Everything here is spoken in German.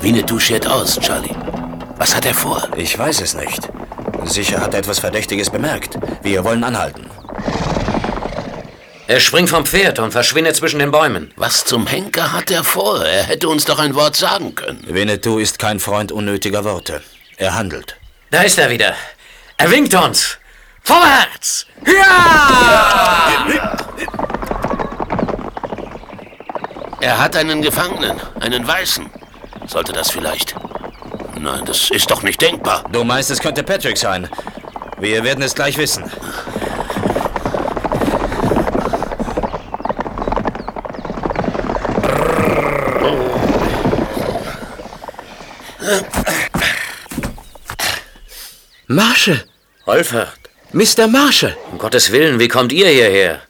Winnetou schert aus, Charlie. Was hat er vor? Ich weiß es nicht. Sicher hat er etwas Verdächtiges bemerkt. Wir wollen anhalten. Er springt vom Pferd und verschwindet zwischen den Bäumen. Was zum Henker hat er vor? Er hätte uns doch ein Wort sagen können. Winnetou ist kein Freund unnötiger Worte. Er handelt. Da ist er wieder. Er winkt uns. Vorwärts! Ja! Er hat einen Gefangenen, einen Weißen. Sollte das vielleicht... Nein, das ist doch nicht denkbar. Du meinst, es könnte Patrick sein. Wir werden es gleich wissen. Marshall! Wolfert! Mr. Marshall! Um Gottes Willen, wie kommt ihr hierher?